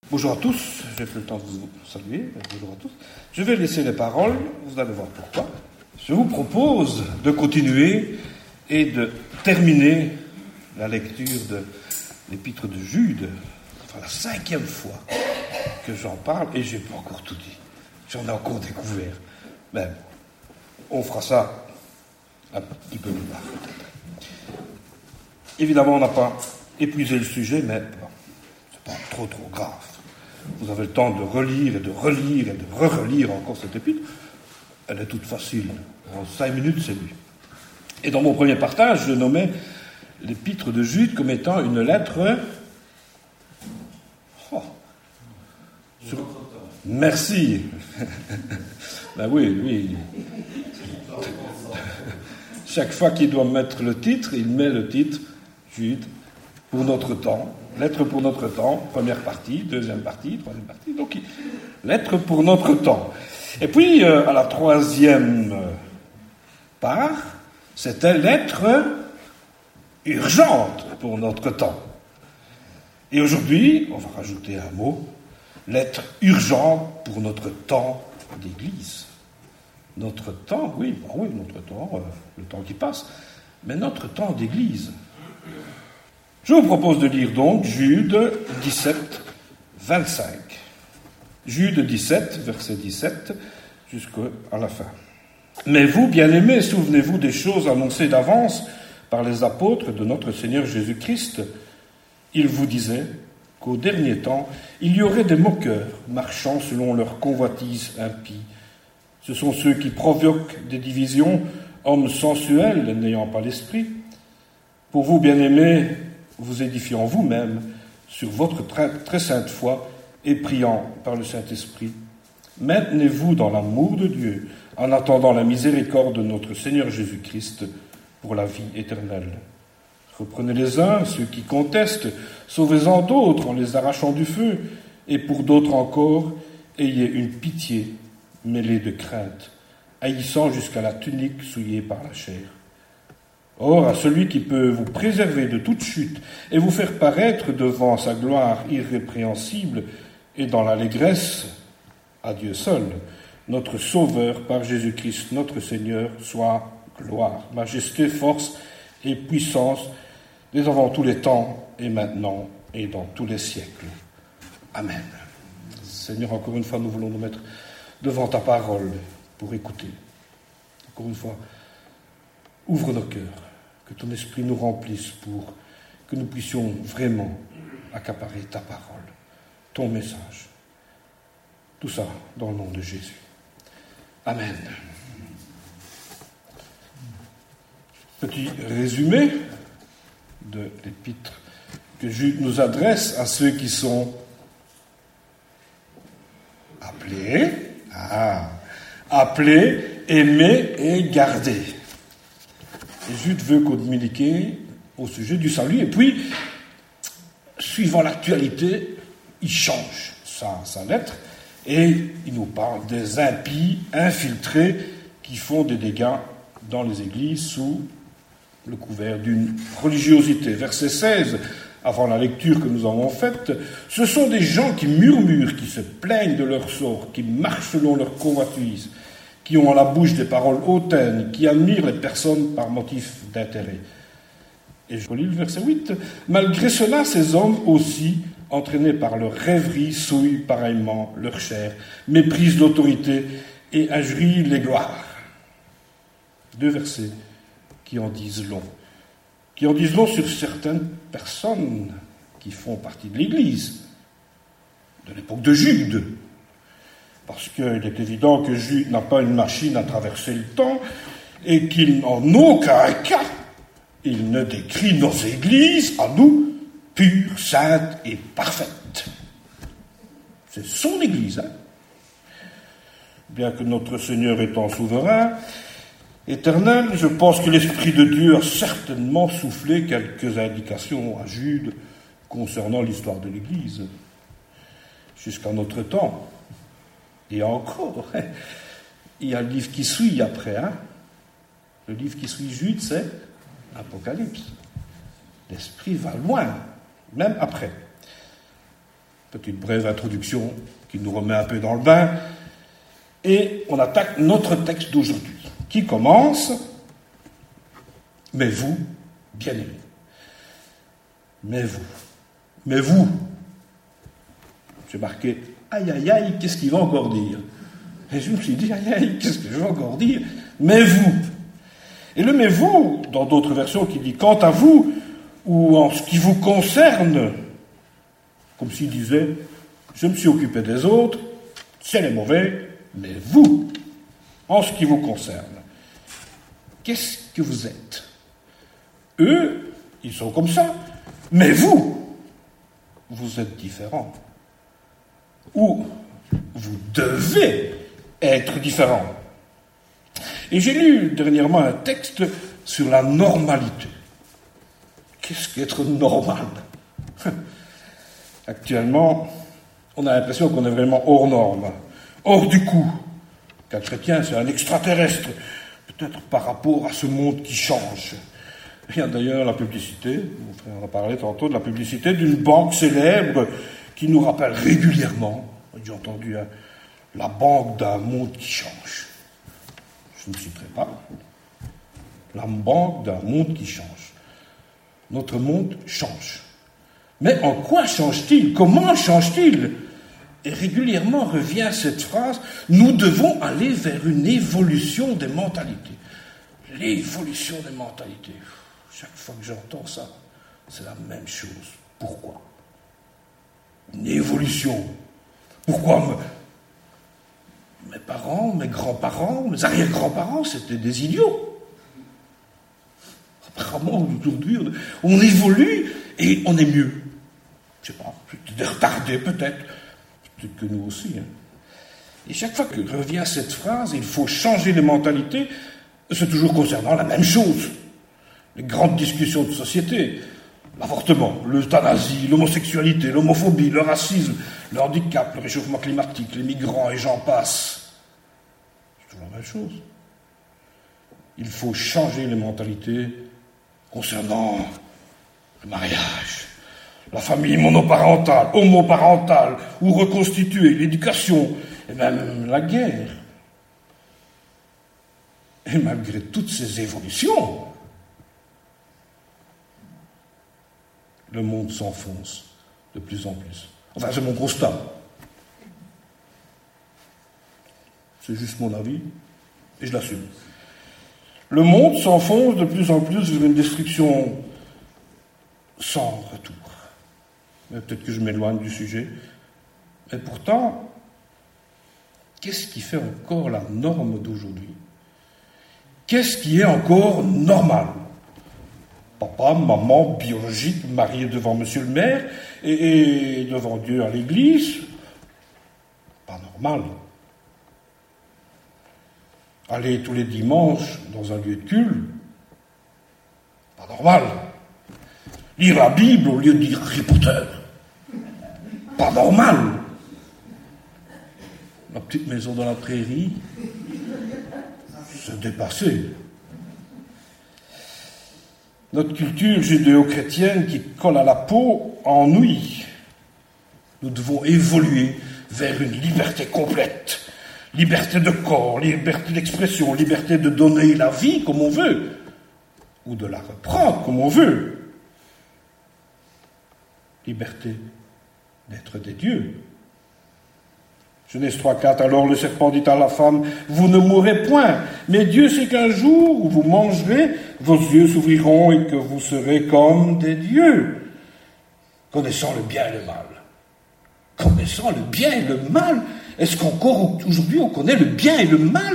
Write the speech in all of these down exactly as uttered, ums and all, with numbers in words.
Bonjour à tous, j'ai pris le temps de vous saluer, bonjour à tous. Je vais laisser les paroles, vous allez voir pourquoi. Je vous propose de continuer et de terminer la lecture de l'épître de Jude, enfin la cinquième fois que j'en parle, et je n'ai pas encore tout dit, j'en ai encore découvert. Mais on fera ça un petit peu plus tard, peut-être. Évidemment, on n'a pas épuisé le sujet, mais bon, c'est pas trop trop grave. Vous avez le temps de relire et de relire et de re-relire encore cette épître. Elle est toute facile. En cinq minutes, c'est lu. Et dans mon premier partage, je nommais l'épître de Jude comme étant une lettre... Oh. Sur... Merci. Ben oui, oui. Chaque fois qu'il doit mettre le titre, il met le titre Jude pour notre temps. Lettre pour notre temps, première partie, deuxième partie, troisième partie. Donc, lettre pour notre temps. Et puis, euh, à la troisième part, c'était lettre urgente pour notre temps. Et aujourd'hui, on va rajouter un mot, lettre urgente pour notre temps d'Église. Notre temps, oui, bon, oui, notre temps, euh, le temps qui passe, mais notre temps d'Église. Je vous propose de lire donc Jude dix-sept, vingt-cinq. Jude dix-sept, verset dix-sept, jusqu'à la fin. « Mais vous, bien-aimés, souvenez-vous des choses annoncées d'avance par les apôtres de notre Seigneur Jésus-Christ. Ils vous disaient qu'au dernier temps, il y aurait des moqueurs marchant selon leur convoitise impie. Ce sont ceux qui provoquent des divisions, hommes sensuels n'ayant pas l'esprit. Pour vous, bien-aimés, vous édifiant vous-même sur votre très, très sainte foi et priant par le Saint-Esprit. Maintenez-vous dans l'amour de Dieu en attendant la miséricorde de notre Seigneur Jésus-Christ pour la vie éternelle. Reprenez les uns, ceux qui contestent, sauvez-en d'autres en les arrachant du feu, et pour d'autres encore, ayez une pitié mêlée de crainte, haïssant jusqu'à la tunique souillée par la chair. Or, à celui qui peut vous préserver de toute chute et vous faire paraître devant sa gloire irrépréhensible et dans l'allégresse, à Dieu seul, notre Sauveur par Jésus-Christ, notre Seigneur, soit gloire, majesté, force et puissance, dès avant tous les temps et maintenant et dans tous les siècles. Amen. Seigneur, encore une fois, nous voulons nous mettre devant ta parole pour écouter. Encore une fois, ouvre nos cœurs, que ton esprit nous remplisse pour que nous puissions vraiment accaparer ta parole, ton message. Tout ça dans le nom de Jésus. Amen. Petit résumé de l'épître que Jude nous adresse à ceux qui sont appelés, ah, appelés, aimés et gardés. Et Jude veut communiquer au sujet du salut, et puis, suivant l'actualité, il change sa, sa lettre, et il nous parle des impies infiltrés qui font des dégâts dans les églises sous le couvert d'une religiosité. Verset seize, avant la lecture que nous avons faite, ce sont des gens qui murmurent, qui se plaignent de leur sort, qui marchent selon leur convoitise, qui ont à la bouche des paroles hautaines, qui admirent les personnes par motif d'intérêt. Et je relis le verset huit. Malgré cela, ces hommes aussi, entraînés par leur rêverie, souillent pareillement leur chair, méprisent l'autorité et injurient les gloires. Deux versets qui en disent long. Qui en disent long sur certaines personnes qui font partie de l'Église, de l'époque de Jude. Parce qu'il est évident que Jude n'a pas une machine à traverser le temps et qu'il n'en aucun cas, il ne décrit nos églises à nous pures, saintes et parfaites. C'est son église, hein. Bien que notre Seigneur étant souverain, éternel, je pense que l'Esprit de Dieu a certainement soufflé quelques indications à Jude concernant l'histoire de l'Église, jusqu'à notre temps. Et encore, il y a le livre qui suit après. Hein. Le livre qui suit Jude, c'est Apocalypse. L'Esprit va loin, même après. Petite brève introduction qui nous remet un peu dans le bain. Et on attaque notre texte d'aujourd'hui, qui commence « Mais vous, bien-aimés, mais vous, mais vous ». J'ai marqué « Aïe, aïe, aïe, qu'est-ce qu'il va encore dire ?» Et je me suis dit « Aïe, aïe, qu'est-ce que je vais encore dire ?»« Mais vous ». Et le « mais vous », dans d'autres versions, qui dit « quant à vous » ou « en ce qui vous concerne », comme s'il disait « je me suis occupé des autres, c'est les mauvais, mais vous, en ce qui vous concerne, qu'est-ce que vous êtes ?» Eux, ils sont comme ça, mais vous, vous êtes différents. Ou vous devez être différents. Et j'ai lu dernièrement un texte sur la normalité. Qu'est-ce qu'être normal ? Actuellement, on a l'impression qu'on est vraiment hors norme, hors du coup. Qu'un chrétien, c'est un extraterrestre, peut-être par rapport à ce monde qui change. Il y a d'ailleurs la publicité, mon frère en a parlé tantôt, de la publicité d'une banque célèbre qui nous rappelle régulièrement, j'ai entendu, hein, la banque d'un monde qui change. Je ne citerai pas. La banque d'un monde qui change. Notre monde change. Mais en quoi change-t-il ? Comment change-t-il ? Et régulièrement revient cette phrase, nous devons aller vers une évolution des mentalités. L'évolution des mentalités. Chaque fois que j'entends ça, c'est la même chose. Pourquoi ? Une évolution. Pourquoi me... mes parents, mes grands-parents, mes arrière-grands-parents, c'était des idiots. Apparemment, aujourd'hui, on évolue et on est mieux. Je ne sais pas, des retardés peut-être. Peut-être que nous aussi. Hein. Et chaque fois que revient cette phrase, il faut changer les mentalités, c'est toujours concernant la même chose. Les grandes discussions de société, l'avortement, l'euthanasie, l'homosexualité, l'homophobie, le racisme, le handicap, le réchauffement climatique, les migrants et j'en passe. C'est toujours la même chose. Il faut changer les mentalités concernant le mariage, la famille monoparentale, homoparentale, ou reconstituée, l'éducation, et même la guerre. Et malgré toutes ces évolutions, le monde s'enfonce de plus en plus. Enfin, c'est mon constat. C'est juste mon avis, et je l'assume. Le monde s'enfonce de plus en plus vers une destruction sans retour. Mais peut-être que je m'éloigne du sujet. Mais pourtant, qu'est-ce qui fait encore la norme d'aujourd'hui ? Qu'est-ce qui est encore normal ? Papa, maman, biologique, marié devant monsieur le maire et, et devant Dieu à l'église. Pas normal. Aller tous les dimanches dans un lieu de culte. Pas normal. Lire la Bible au lieu de lire Harry Potter. Pas normal. La petite maison dans la prairie, c'est dépassé. Notre culture judéo-chrétienne qui colle à la peau ennuie. Nous devons évoluer vers une liberté complète. Liberté de corps, liberté d'expression, liberté de donner la vie comme on veut, ou de la reprendre comme on veut. Liberté d'être des dieux. Genèse trois quatre, alors le serpent dit à la femme, vous ne mourrez point, mais Dieu sait qu'un jour où vous mangerez, vos yeux s'ouvriront et que vous serez comme des dieux, connaissant le bien et le mal. Connaissant le bien et le mal, est-ce qu'encore aujourd'hui on connaît le bien et le mal ?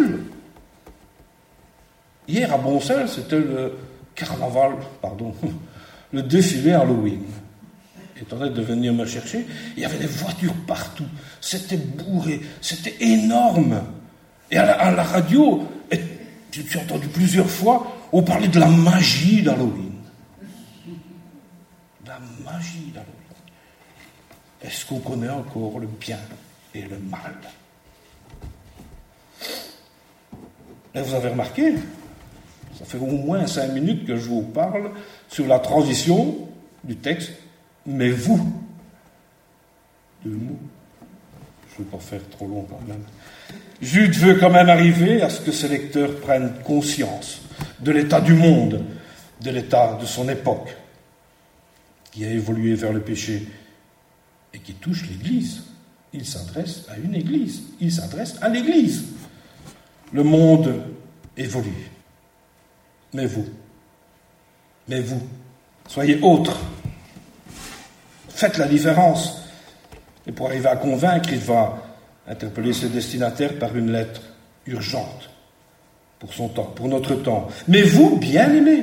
Hier à Boncel, c'était le carnaval, pardon, le défilé Halloween. Étant donné de venir me chercher, il y avait des voitures partout. C'était bourré, c'était énorme. Et à la, à la radio, et, je suis entendu plusieurs fois, on parlait de la magie d'Halloween. La magie d'Halloween. Est-ce qu'on connaît encore le bien et le mal ? Et vous avez remarqué, ça fait au moins cinq minutes que je vous parle sur la transition du texte. Mais vous, deux mots. Je ne veux pas faire trop long quand même. Jude veut quand même arriver à ce que ses lecteurs prennent conscience de l'état du monde, de l'état de son époque, qui a évolué vers le péché et qui touche l'Église. Il s'adresse à une Église, il s'adresse à l'Église. Le monde évolue. Mais vous, mais vous, soyez autres. Faites la différence. Et pour arriver à convaincre, il va interpeller ses destinataires par une lettre urgente pour son temps, pour notre temps. Mais vous, bien-aimés,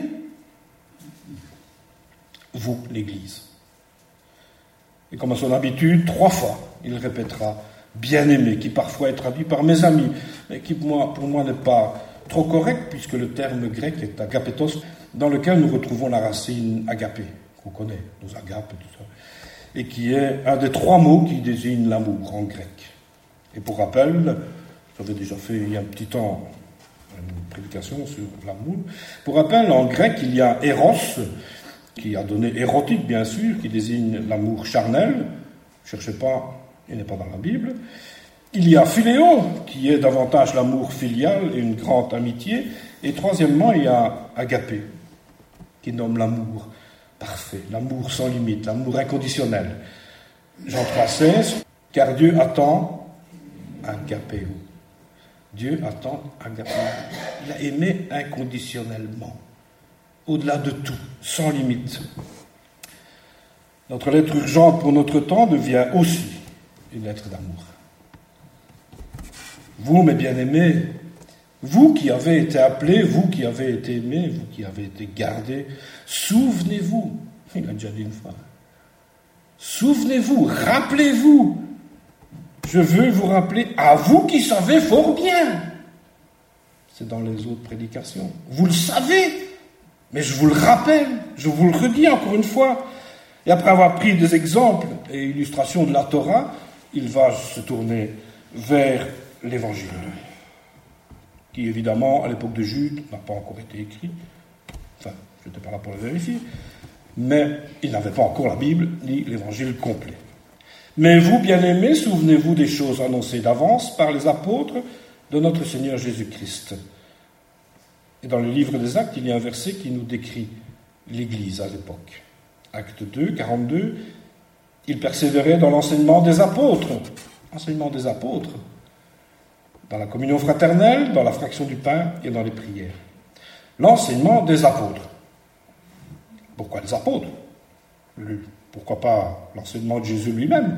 vous, l'Église. Et comme à son habitude, trois fois, il répétera « bien-aimé », qui parfois est traduit par « mes amis », mais qui pour moi, pour moi n'est pas trop correct, puisque le terme grec est agapetos, dans lequel nous retrouvons la racine agapé, qu'on connaît, nos agapes et tout ça, et qui est un des trois mots qui désignent l'amour en grec. Et pour rappel, j'avais déjà fait il y a un petit temps une prédication sur l'amour. Pour rappel, en grec, il y a éros, qui a donné érotique, bien sûr, qui désigne l'amour charnel. Ne cherchez pas, il n'est pas dans la Bible. Il y a philéo, qui est davantage l'amour filial et une grande amitié. Et troisièmement, il y a agapé, qui nomme l'amour parfait, l'amour sans limite, l'amour inconditionnel. Jean trois seize, car Dieu attend agapéo. Dieu attend agapéo. Il a aimé inconditionnellement, au-delà de tout, sans limite. Notre lettre urgente pour notre temps devient aussi une lettre d'amour. Vous, mes bien-aimés, vous qui avez été appelés, vous qui avez été aimés, vous qui avez été gardés, souvenez-vous, il a déjà dit une fois, souvenez-vous, rappelez-vous, je veux vous rappeler à vous qui savez fort bien. C'est dans les autres prédications. Vous le savez, mais je vous le rappelle, je vous le redis encore une fois. Et après avoir pris des exemples et illustrations de la Torah, il va se tourner vers l'Évangile, qui évidemment, à l'époque de Jude, n'a pas encore été écrit. Enfin, je n'étais pas là pour le vérifier. Mais il n'avait pas encore la Bible, ni l'Évangile complet. Mais vous, bien-aimés, souvenez-vous des choses annoncées d'avance par les apôtres de notre Seigneur Jésus-Christ. Et dans le livre des Actes, il y a un verset qui nous décrit l'Église à l'époque. Acte deux, quarante-deux, il persévérait dans l'enseignement des apôtres. Enseignement des apôtres. Dans la communion fraternelle, dans la fraction du pain et dans les prières. L'enseignement des apôtres. Pourquoi les apôtres? Pourquoi pas l'enseignement de Jésus lui-même?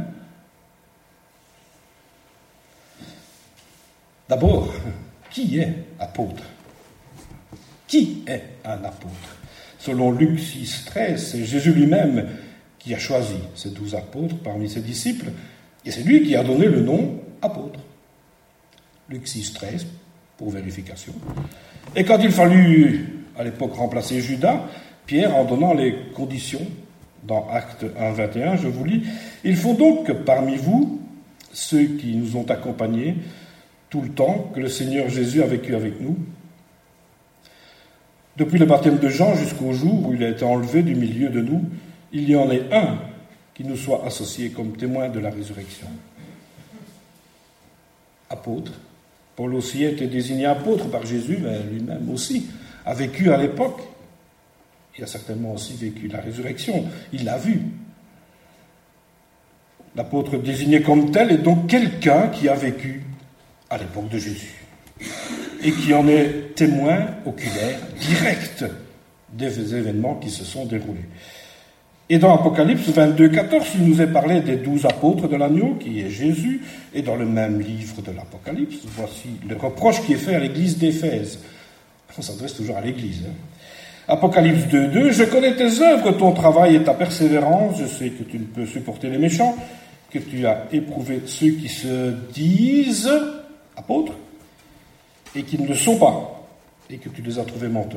D'abord, qui est apôtre? Qui est un apôtre? Selon Luc six, treize, c'est Jésus lui-même qui a choisi ces douze apôtres parmi ses disciples, et c'est lui qui a donné le nom apôtre. Luc six, treize, pour vérification. Et quand il fallut, à l'époque, remplacer Judas, Pierre, en donnant les conditions, dans Acte un, vingt et un, je vous lis, « Il faut donc que parmi vous, ceux qui nous ont accompagnés tout le temps que le Seigneur Jésus a vécu avec nous, depuis le baptême de Jean jusqu'au jour où il a été enlevé du milieu de nous, il y en ait un qui nous soit associé comme témoin de la résurrection. » Apôtre. Paul aussi a été désigné apôtre par Jésus, mais lui-même aussi a vécu à l'époque. Il a certainement aussi vécu la résurrection. Il l'a vu. L'apôtre désigné comme tel est donc quelqu'un qui a vécu à l'époque de Jésus et qui en est témoin oculaire, direct, des événements qui se sont déroulés. Et dans Apocalypse vingt-deux, quatorze, il nous est parlé des douze apôtres de l'agneau, qui est Jésus, et dans le même livre de l'Apocalypse, voici le reproche qui est fait à l'église d'Éphèse. On s'adresse toujours à l'église. Hein. Apocalypse deux, deux, « Je connais tes œuvres, ton travail et ta persévérance, je sais que tu ne peux supporter les méchants, que tu as éprouvé ceux qui se disent apôtres, et qui ne le sont pas, et que tu les as trouvés menteurs. »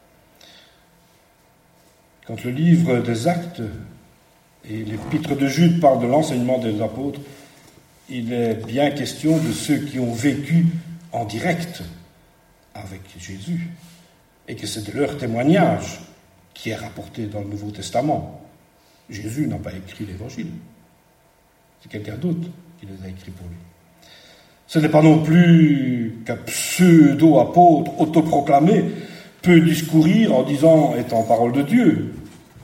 Quand le livre des Actes et l'épître de Jude parlent de l'enseignement des apôtres, il est bien question de ceux qui ont vécu en direct avec Jésus, et que c'est de leur témoignage qui est rapporté dans le Nouveau Testament. Jésus n'a pas écrit l'Évangile. C'est quelqu'un d'autre qui les a écrits pour lui. Ce n'est pas non plus qu'un pseudo-apôtre autoproclamé peut discourir en disant « étant parole de Dieu ».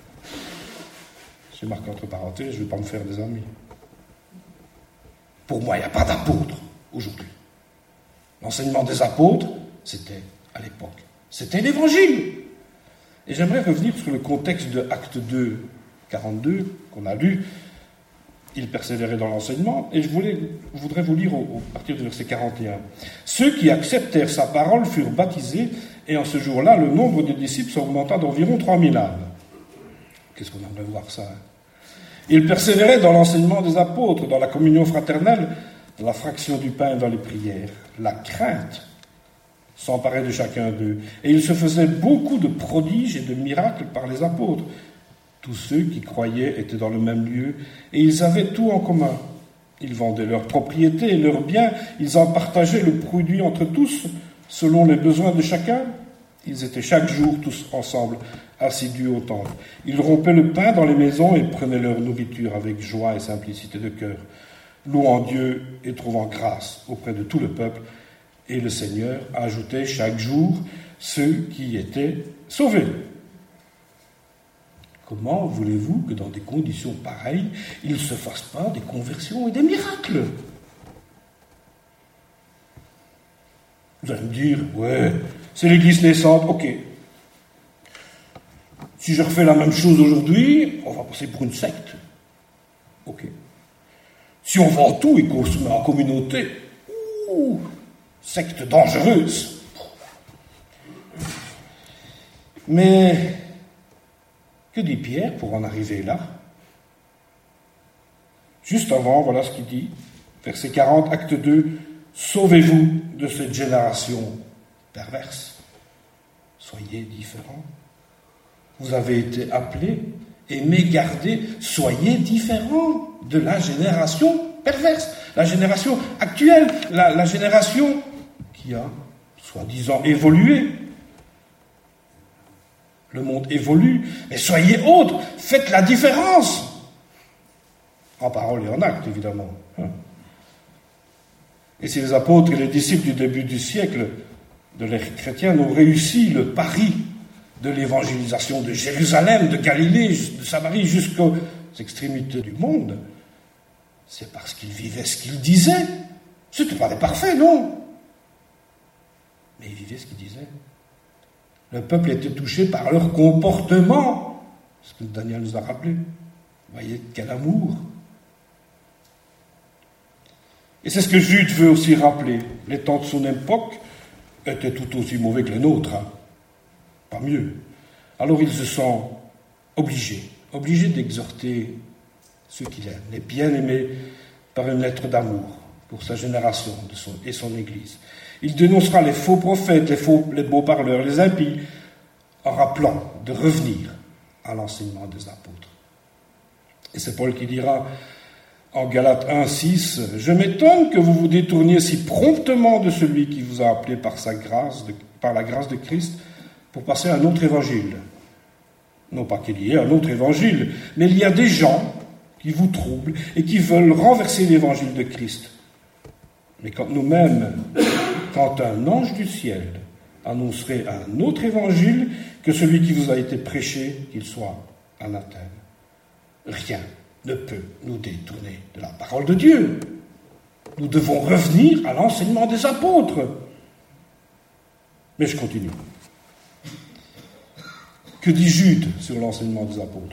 J'ai marqué entre parenthèses, je ne vais pas me faire des amis. Pour moi, il n'y a pas d'apôtre aujourd'hui. L'enseignement des apôtres, c'était à l'époque. C'était l'Évangile. Et j'aimerais revenir sur le contexte de Acte deux, quarante-deux, qu'on a lu. Il persévérait dans l'enseignement. Et je, voulais, je voudrais vous lire au, à partir du verset quarante et un. Ceux qui acceptèrent sa parole furent baptisés, et en ce jour-là, le nombre des disciples s'augmenta d'environ trois mille âmes. Qu'est-ce qu'on aimerait voir ça, hein? Il persévérait dans l'enseignement des apôtres, dans la communion fraternelle, dans la fraction du pain et dans les prières. La crainte s'emparait de chacun d'eux. Et il se faisait beaucoup de prodiges et de miracles par les apôtres. Tous ceux qui croyaient étaient dans le même lieu, et ils avaient tout en commun. Ils vendaient leurs propriétés et leurs biens, ils en partageaient le produit entre tous, selon les besoins de chacun. Ils étaient chaque jour tous ensemble, assidus au temple. Ils rompaient le pain dans les maisons et prenaient leur nourriture avec joie et simplicité de cœur, louant Dieu et trouvant grâce auprès de tout le peuple. Et le Seigneur ajoutait chaque jour ceux qui étaient sauvés. Comment voulez-vous que dans des conditions pareilles, il ne se fasse pas des conversions et des miracles? Vous allez me dire, ouais, c'est l'Église naissante, ok. Si je refais la même chose aujourd'hui, on va passer pour une secte. Ok. Si on vend tout et qu'on se met en communauté, ouh, secte dangereuse. Mais que dit Pierre pour en arriver là? Juste avant, voilà ce qu'il dit, verset quarante, acte deux, « Sauvez-vous de cette génération perverse. Soyez différents. Vous avez été appelés, aimés, gardés, soyez différents de la génération perverse, la génération actuelle, la, la génération qui a, soi-disant, évolué. Le monde évolue, mais soyez autres, faites la différence. En parole et en acte, évidemment. Et si les apôtres et les disciples du début du siècle de l'ère chrétienne ont réussi le pari de l'évangélisation de Jérusalem, de Galilée, de Samarie, jusqu'aux extrémités du monde, c'est parce qu'ils vivaient ce qu'ils disaient. Ce n'était pas des parfaits, non. Mais ils vivaient ce qu'ils disaient. Le peuple était touché par leur comportement, ce que Daniel nous a rappelé. Vous voyez quel amour. Et c'est ce que Jude veut aussi rappeler. Les temps de son époque étaient tout aussi mauvais que les nôtres, hein. Pas mieux. Alors il se sent obligé, obligé d'exhorter ceux qu'il aime, les bien-aimés, par une lettre d'amour pour sa génération de son, et son Église. Il dénoncera les faux prophètes, les, faux, les beaux parleurs, les impies, en rappelant de revenir à l'enseignement des apôtres. Et c'est Paul qui dira en Galates un, six, « Je m'étonne que vous vous détourniez si promptement de celui qui vous a appelé par sa grâce, de, par la grâce de Christ, pour passer à un autre évangile. » Non pas qu'il y ait un autre évangile, mais il y a des gens qui vous troublent et qui veulent renverser l'évangile de Christ. Mais quand nous-mêmes, quand un ange du ciel annoncerait un autre évangile que celui qui vous a été prêché, qu'il soit anathème, rien ne peut nous détourner de la parole de Dieu. Nous devons revenir à l'enseignement des apôtres. Mais je continue. Que dit Jude sur l'enseignement des apôtres?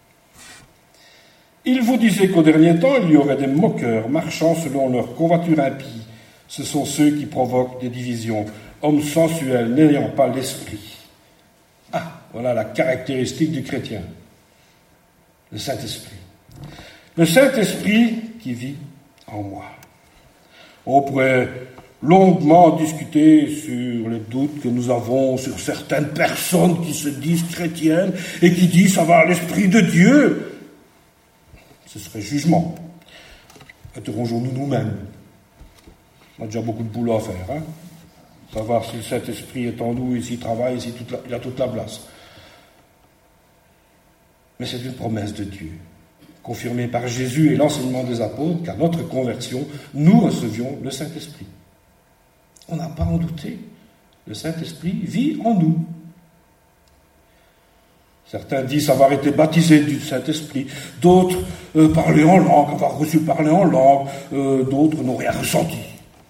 Il vous disait qu'au dernier temps, il y aurait des moqueurs marchant selon leur convoiture impie. Ce sont ceux qui provoquent des divisions, hommes sensuels n'ayant pas l'esprit. Ah, voilà la caractéristique du chrétien. Le Saint-Esprit. Le Saint-Esprit qui vit en moi. On pourrait longuement discuter sur les doutes que nous avons sur certaines personnes qui se disent chrétiennes et qui disent avoir l'Esprit de Dieu. Ce serait jugement. Interrogeons-nous nous-mêmes. On a déjà beaucoup de boulot à faire, hein. Savoir si le Saint-Esprit est en nous et s'il travaille et s'il a toute la place. Mais c'est une promesse de Dieu. confirmé par Jésus et l'enseignement des apôtres, qu'à notre conversion, nous recevions le Saint-Esprit. On n'a pas à en douter. Le Saint-Esprit vit en nous. Certains disent avoir été baptisés du Saint-Esprit, d'autres euh, parler en langue, avoir reçu parler en langue, euh, d'autres n'ont rien ressenti.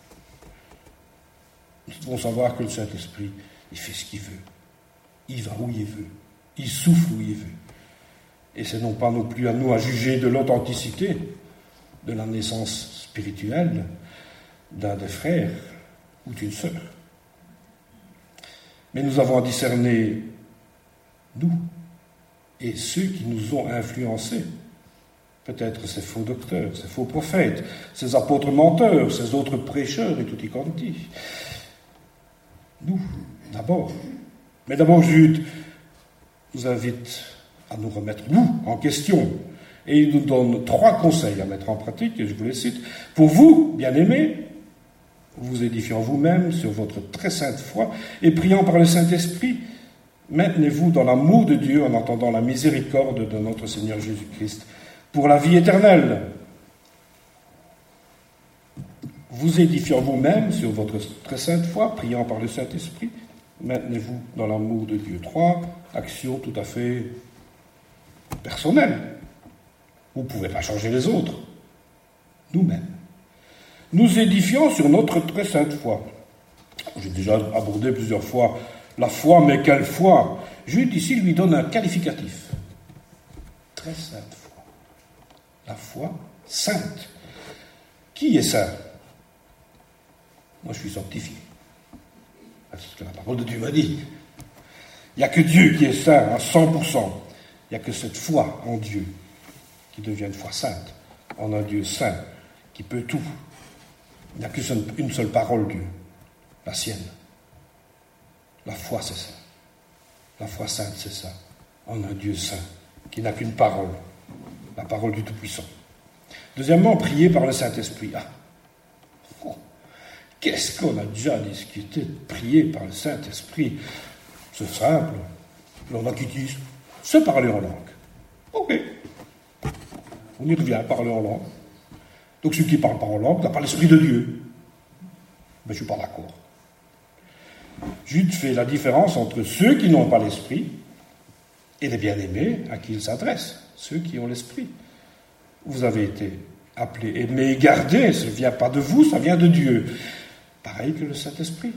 Nous devons savoir que le Saint-Esprit, il fait ce qu'il veut. Il va où il veut. Il souffle où il veut. Et ce n'est non pas non plus à nous à juger de l'authenticité de la naissance spirituelle d'un des frères ou d'une sœur. Mais nous avons à discerner, nous, et ceux qui nous ont influencés. Peut-être ces faux docteurs, ces faux prophètes, ces apôtres menteurs, ces autres prêcheurs et tutti quanti. Nous, d'abord. Mais d'abord, Jude nous invite à nous remettre, nous, en question. Et il nous donne trois conseils à mettre en pratique, et je vous les cite. Pour vous, bien-aimés, vous édifiant vous-même sur votre très sainte foi et priant par le Saint-Esprit, maintenez-vous dans l'amour de Dieu en entendant la miséricorde de notre Seigneur Jésus-Christ pour la vie éternelle. Vous édifiant vous-même sur votre très sainte foi, priant par le Saint-Esprit, maintenez-vous dans l'amour de Dieu. Trois actions tout à fait personnelles. Vous ne pouvez pas changer les autres. Nous-mêmes. Nous édifions sur notre très sainte foi. J'ai déjà abordé plusieurs fois la foi, mais quelle foi? Jude ici lui donne un qualificatif. Très sainte foi. La foi sainte. Qui est saint? Moi, je suis sanctifié. C'est ce que la parole de Dieu m'a dit. Il n'y a que Dieu qui est saint à cent pour cent. Il n'y a que cette foi en Dieu qui devient une foi sainte, en un Dieu saint qui peut tout. Il n'y a qu'une seule parole, Dieu, la sienne. La foi, c'est ça. La foi sainte, c'est ça. En un Dieu saint, qui n'a qu'une parole, la parole du Tout-Puissant. Deuxièmement, prier par le Saint-Esprit. Ah, oh, qu'est-ce qu'on a déjà discuté de prier par le Saint-Esprit? C'est simple. Il y en a qui disent, c'est parler en langue. Ok. On y revient, parler en langue. Donc celui qui ne parle pas en langue n'a pas l'Esprit de Dieu. Mais je ne suis pas d'accord. Jude fait la différence entre ceux qui n'ont pas l'Esprit et les bien-aimés à qui il s'adresse, ceux qui ont l'Esprit. Vous avez été appelés, mais gardez, ça ne vient pas de vous, ça vient de Dieu. Pareil que le Saint-Esprit.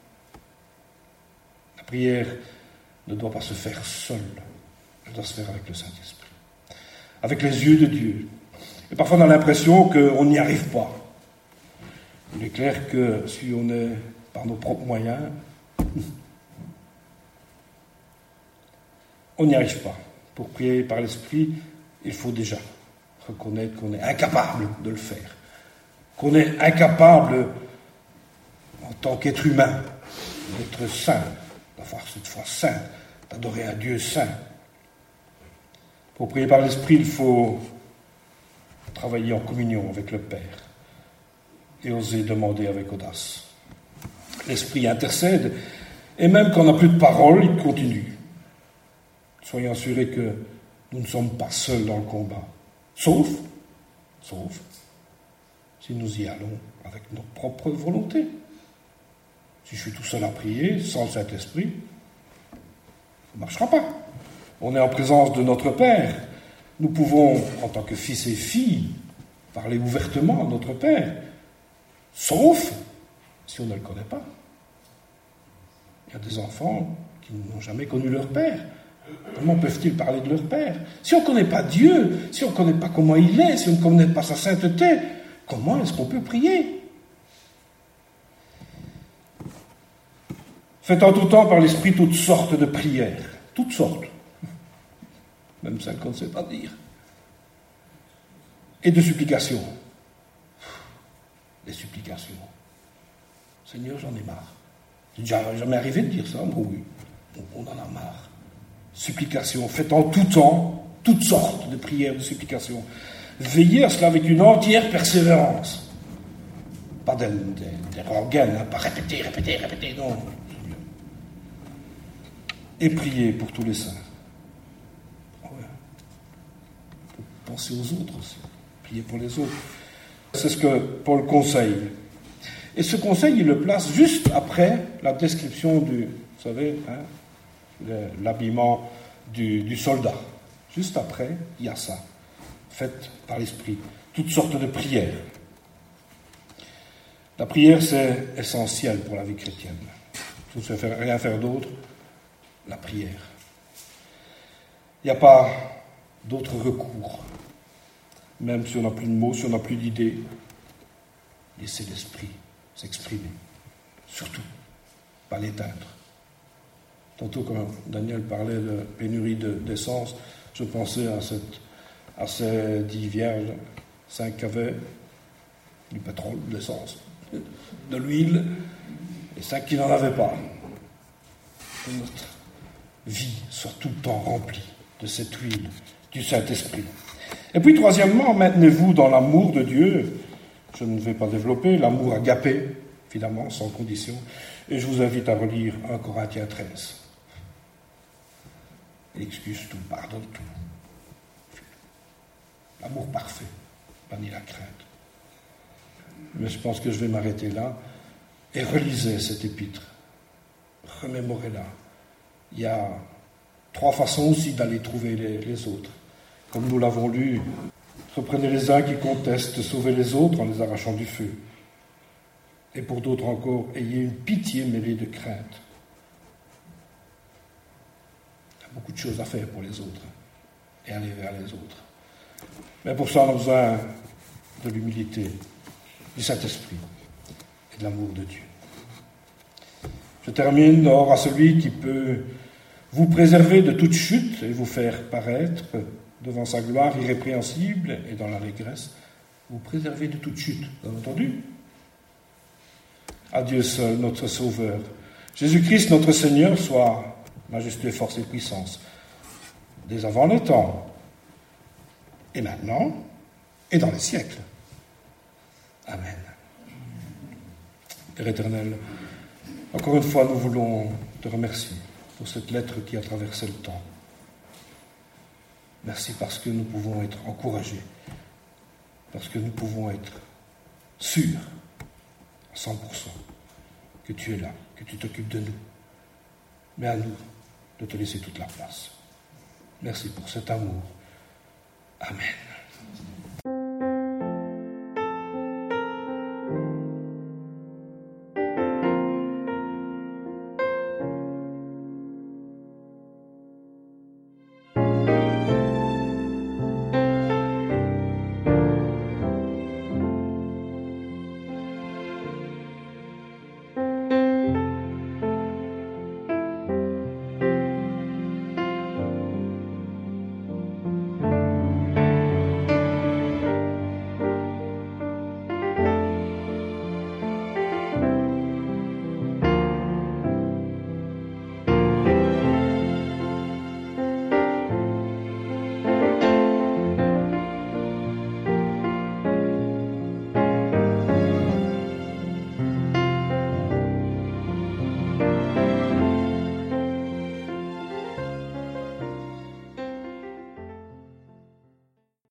La prière ne doit pas se faire seule, elle doit se faire avec le Saint-Esprit, avec les yeux de Dieu. Et parfois on a l'impression qu'on n'y arrive pas. Il est clair que si on est par nos propres moyens, on n'y arrive pas. Pour prier par l'Esprit, il faut déjà reconnaître qu'on est incapable de le faire. Qu'on est incapable, en tant qu'être humain, d'être saint, d'avoir cette foi sainte, d'adorer un Dieu saint. Pour prier par l'Esprit, il faut travailler en communion avec le Père et oser demander avec audace. L'Esprit intercède, et même quand on n'a plus de parole, il continue. Soyons assurés que nous ne sommes pas seuls dans le combat. Sauf, sauf, si nous y allons avec notre propre volonté. Si je suis tout seul à prier, sans le Saint-Esprit, ça ne marchera pas. On est en présence de notre Père. Nous pouvons, en tant que fils et filles, parler ouvertement à notre Père, sauf si on ne le connaît pas. Il y a des enfants qui n'ont jamais connu leur Père. Comment peuvent-ils parler de leur Père? Si on ne connaît pas Dieu, si on ne connaît pas comment il est, si on ne connaît pas sa sainteté, comment est-ce qu'on peut prier? Faites en tout temps par l'Esprit toutes sortes de prières. Toutes sortes. Même celles qu'on ne sait pas dire. Et de supplications. Des supplications. Seigneur, j'en ai marre. C'est déjà jamais arrivé de dire ça, mais oui. On en a marre. Supplications. Faites en tout temps toutes sortes de prières, de supplications. Veillez à cela avec une entière persévérance. Pas des, des, des rengaines, hein, pas répéter, répéter, répéter, non. Et priez pour tous les saints. Ouais. Pour penser aux autres aussi, prier pour les autres. C'est ce que Paul conseille. Et ce conseil, il le place juste après la description du, vous savez, hein, le, l'habillement du, du soldat. Juste après, il y a ça, fait par l'Esprit, toutes sortes de prières. La prière, c'est essentiel pour la vie chrétienne. Il ne faut faire, rien faire d'autre, la prière. Il n'y a pas d'autre recours. Même si on n'a plus de mots, si on n'a plus d'idées, laissez l'Esprit s'exprimer. Surtout, pas l'éteindre. Tantôt, quand Daniel parlait de pénurie de, d'essence, je pensais à, cette, à ces dix vierges, cinq qui avaient du pétrole, de l'essence, de l'huile, et cinq qui n'en avaient pas. Que notre vie soit tout le temps remplie de cette huile du Saint-Esprit. Et puis, troisièmement, maintenez-vous dans l'amour de Dieu. Je ne vais pas développer l'amour agapé, évidemment, sans condition. Et je vous invite à relire un Corinthiens treize. Il excuse tout, pardonne tout. L'amour parfait, pas ni la crainte. Mais je pense que je vais m'arrêter là. Et relisez cette épître. Remémorez-la. Il y a trois façons aussi d'aller trouver les, les autres. Comme nous l'avons lu, reprenez les uns qui contestent, sauvez les autres en les arrachant du feu. Et pour d'autres encore, ayez une pitié mêlée de crainte. Il y a beaucoup de choses à faire pour les autres et aller vers les autres. Mais pour ça, on a besoin de l'humilité, du Saint-Esprit et de l'amour de Dieu. Je termine, or à celui qui peut vous préserver de toute chute et vous faire paraître devant sa gloire irrépréhensible et dans l'allégresse, vous préserver de toute chute, vous avez entendu ? À Dieu seul, notre Sauveur, Jésus-Christ, notre Seigneur, soit majesté, force et puissance, dès avant les temps, et maintenant, et dans les siècles. Amen. Père éternel, encore une fois, nous voulons te remercier pour cette lettre qui a traversé le temps. Merci parce que nous pouvons être encouragés, parce que nous pouvons être sûrs, à cent pour cent, que tu es là, que tu t'occupes de nous. Mais à nous de te laisser toute la place. Merci pour cet amour. Amen.